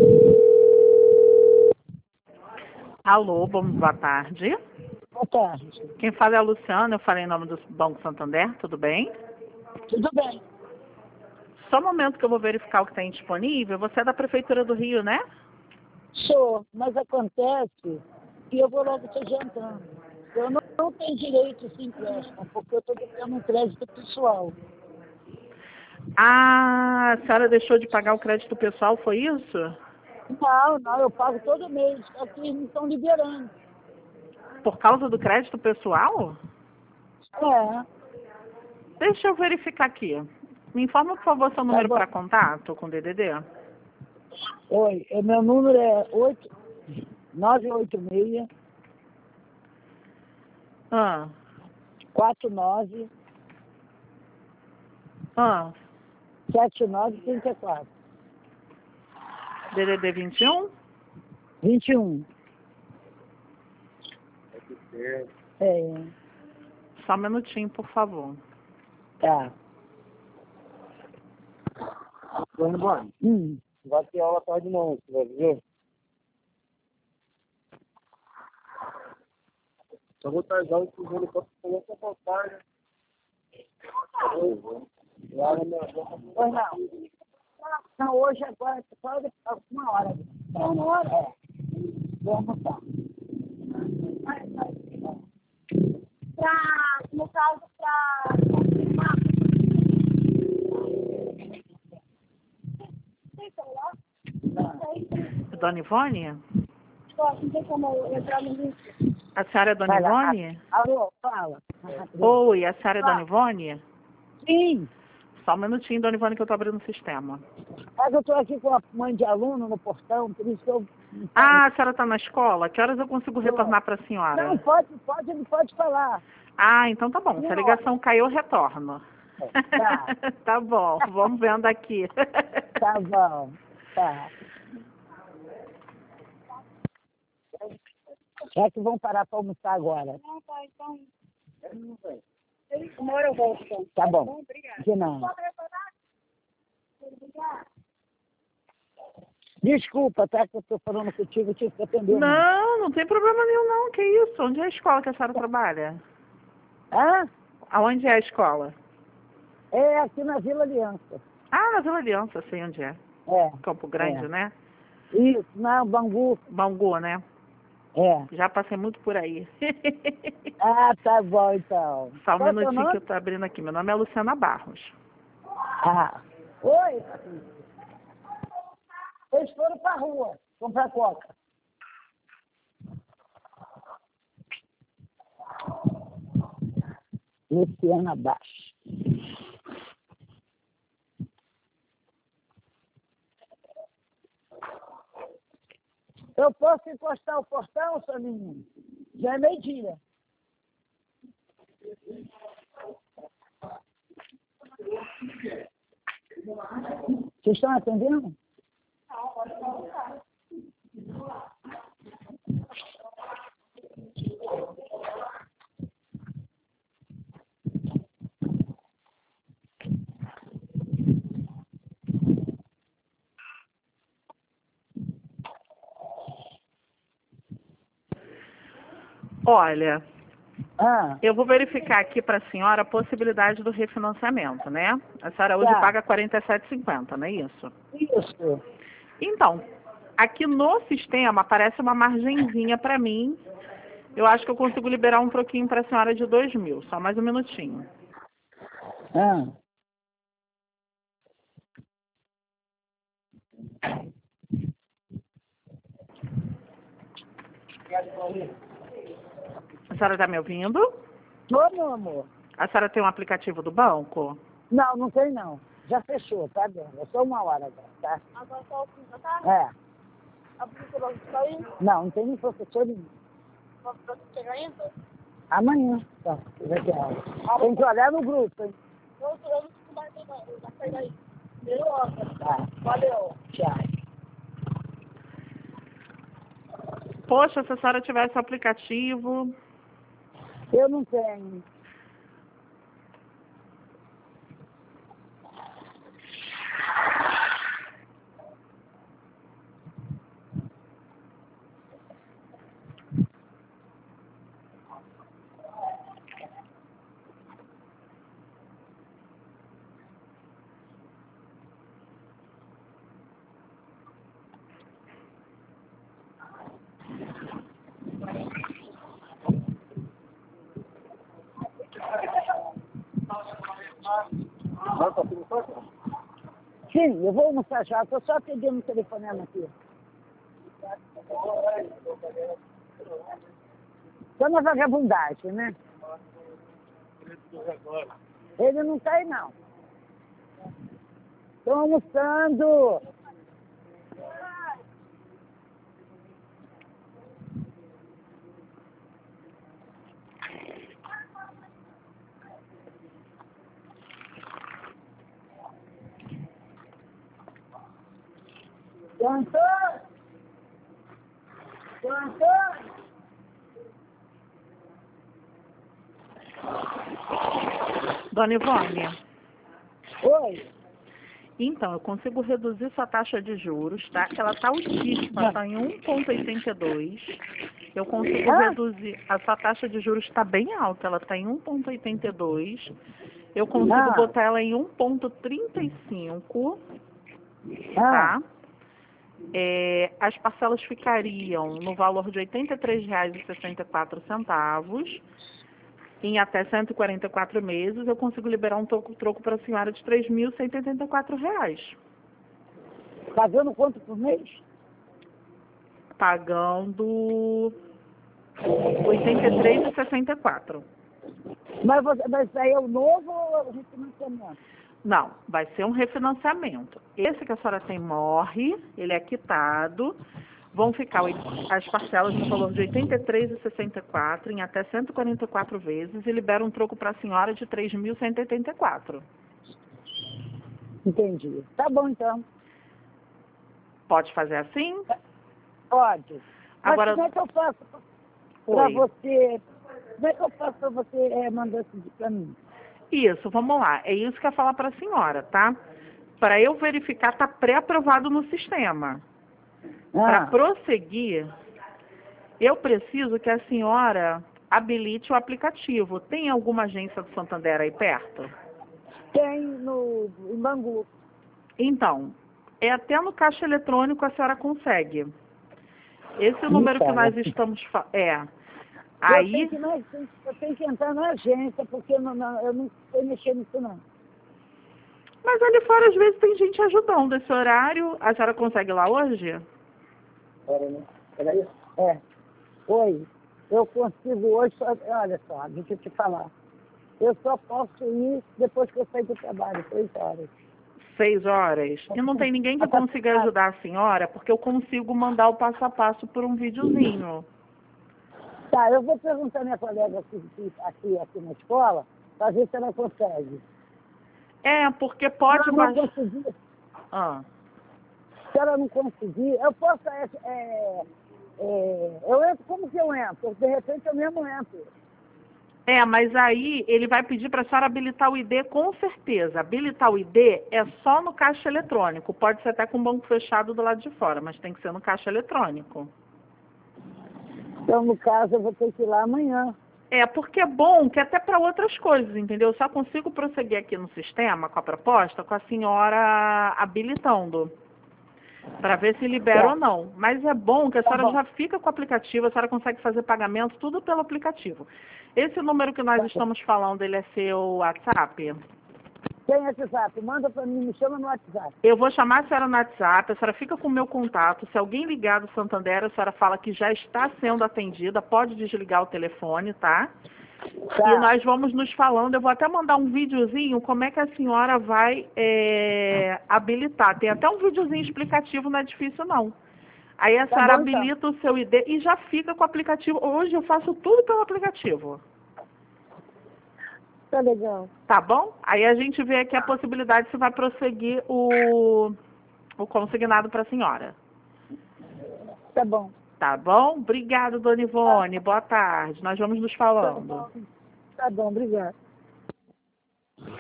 Alô, boa tarde. Boa tarde. Quem fala é a Luciana, eu falei em nome do Banco Santander, tudo bem? Tudo bem? Só um momento que eu vou verificar o que tem disponível. Você é da Prefeitura do Rio, né? Sou, mas acontece que eu vou logo te adiantando. Eu não tenho direito a esse empréstimo, porque eu estou devendo um crédito pessoal. Ah, a senhora deixou de pagar o crédito pessoal, foi isso? Não, eu pago todo mês. Aqui não estão liberando. Por causa do crédito pessoal? É, Deixa eu verificar aqui. Me informa, por favor, seu número bom. para contato com o DDD. Oi, meu número é 986 Ah, 49 ah, 7934 DDD 21? 21. É, Só um minutinho, por favor. tá. Vamos embora. Vai ter aula tarde não, você vai ver? Só vou estar já inclusive para fazer essa passagem. Lá na minha boca. Pois não. Não, hoje agora, só uma hora. Uma hora? É. Vamos almoçar. No caso, para confirmar. Tem celular? Não. Dona Ivone? Não tem como eu entrar no link. A senhora é Dona Vai lá. Ivone? Alô, fala. Oi, a senhora é Dona Ivone? Sim, Só um minutinho, Dona Ivone, que eu tô abrindo o sistema. mas eu estou aqui com a mãe de aluno no portão, por isso que eu... Ah, a senhora está na escola? Que horas eu consigo retornar para a senhora? Não, pode falar. Ah, então tá bom. Se a ligação caiu, eu retorno. Tá. Tá bom, vamos vendo aqui. Tá bom, tá. É que vão parar para almoçar agora. Não, tá, então. Uma hora eu volto. Então. Tá bom. Obrigada. De nada. Desculpa, tá? Que eu estou falando contigo, eu tive que atender. Não, não tem problema nenhum não. Que isso? Onde é a escola que a senhora trabalha? Ah, Aonde é a escola? é aqui na Vila Aliança. Ah, na Vila Aliança, sei onde é. É. Campo Grande, É. né? Isso, na Bangu. Bangu, né? É. Já passei muito por aí. Ah, tá bom então. Só um Qual é o teu minutinho que nome? eu tô abrindo aqui. Meu nome é Luciana Barros. Ah. Oi. Eles foram pra rua comprar coca. Luciana Baixo. Eu posso encostar o portão, seu menino? Já é meio-dia. Vocês estão atendendo? Olha, Ah, eu vou verificar aqui para a senhora a possibilidade do refinanciamento, né? A senhora hoje Tá. paga R$ 47,50, não é isso? isso. Então, aqui no sistema aparece uma margenzinha para mim. Eu acho que eu consigo liberar um troquinho para a senhora de 2.000. Só mais um minutinho. Ah. A senhora está me ouvindo? Tô, meu amor. A senhora tem um aplicativo do banco? Não, não tem não. Já fechou, tá vendo? É só uma hora agora, tá? Agora só o fim da tarde? É. A professora vai sair? Não tem nem professor nenhum. Vai chegar ainda? Amanhã, tá? Vai ter aula. Tem que olhar no grupo, hein? Eu não vai ter não. Vai sair daí. Beleza. Tá. Valeu. Tchau. Poxa, se a senhora tivesse o aplicativo... Eu não tenho. Vai para cima só? Sim, eu vou almoçar já. Estou só atendendo o telefonema aqui. Estou na vagabundagem, né? Ele não está aí, não. Estou almoçando. Seu Antônio! Seu Antônio! Dona Ivone, Oi. então, eu consigo reduzir sua taxa de juros, tá? Que ela está altíssima, está em 1,82. Eu consigo reduzir, a sua taxa de juros está bem alta, ela está em 1,82. Eu consigo botar ela em 1,35, tá? As parcelas ficariam no valor de R$ 83,64. Em até 144 meses, eu consigo liberar um troco para a senhora de R$ 3.184. Pagando quanto por mês? Pagando R$ 83,64. Mas aí é o novo ou é o refinanciamento? Não, vai ser um refinanciamento. Esse que a senhora tem morre, ele é quitado. Vão ficar as parcelas no valor de R$ 83,64 em até 144 vezes e libera um troco para a senhora de R$ 3.184. Entendi. Tá bom, então. Pode fazer assim? Pode. Mas Agora, como é que eu faço para você... Como é que eu faço para você mandar esse para mim? Isso, vamos lá. É isso que eu ia falar para a senhora, tá? Para eu verificar, está pré-aprovado no sistema. Para prosseguir, eu preciso que a senhora habilite o aplicativo. Tem alguma agência do Santander aí perto? Tem em Bangu. Então, até no caixa eletrônico a senhora consegue. Esse número que nós estamos... Aí... Eu tenho que entrar na agência, porque eu não sei mexer nisso, não. Mas ali fora, às vezes, tem gente ajudando. Esse horário, a senhora consegue ir lá hoje? Peraí. Oi. Eu consigo hoje... Olha só, deixa eu te falar. Eu só posso ir depois que eu sair do trabalho, 6 horas. 6 horas? E não tem ninguém que consiga ajudar a senhora, porque eu consigo mandar o passo a passo por um videozinho. Tá, eu vou perguntar à minha colega aqui na escola, para ver se ela consegue. Porque pode... Se ela não conseguir, se ela não conseguir, eu posso... eu entro, como que eu entro? De repente eu mesmo entro. Mas aí ele vai pedir para a senhora habilitar o ID com certeza. Habilitar o ID é só no caixa eletrônico. Pode ser até com o banco fechado do lado de fora, mas tem que ser no caixa eletrônico. Então, no caso, eu vou ter que ir lá amanhã. Porque é bom que até para outras coisas, entendeu? Eu só consigo prosseguir aqui no sistema com a proposta com a senhora habilitando. Para ver se libera ou não. Mas é bom que a senhora já fica com o aplicativo, a senhora consegue fazer pagamento tudo pelo aplicativo. Esse número que nós estamos falando, ele é seu WhatsApp? Tem WhatsApp, manda para mim, me chama no WhatsApp. Eu vou chamar a senhora no WhatsApp, a senhora fica com o meu contato. Se alguém ligar do Santander, a senhora fala que já está sendo atendida, pode desligar o telefone, tá? E nós vamos nos falando, eu vou até mandar um videozinho como é que a senhora vai habilitar. Tem até um videozinho explicativo, não é difícil não. Aí a senhora habilita o seu ID e já fica com o aplicativo. Hoje eu faço tudo pelo aplicativo. Tá legal. Tá bom? Aí a gente vê aqui a possibilidade se vai prosseguir o consignado para a senhora. Tá bom. Tá bom? Obrigada, dona Ivone. Boa tarde. Nós vamos nos falando. Tá bom, obrigada.